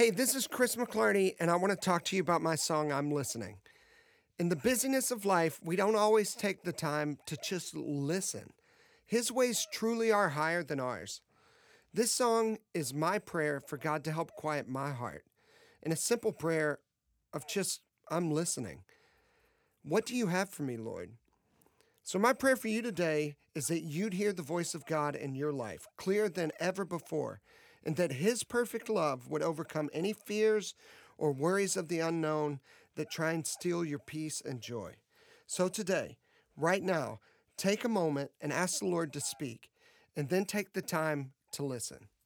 Hey, this is Chris McClarty, and I want to talk to you about my song, I'm Listening. In the busyness of life, we don't always take the time to just listen. His ways truly are higher than ours. This song is my prayer for God to help quiet my heart in a simple prayer of just, I'm listening. What do you have for me, Lord? So, my prayer for you today is that you'd hear the voice of God in your life clearer than ever before, and that His perfect love would overcome any fears or worries of the unknown that try and steal your peace and joy. So, today, right now, take a moment and ask the Lord to speak, and then take the time to listen.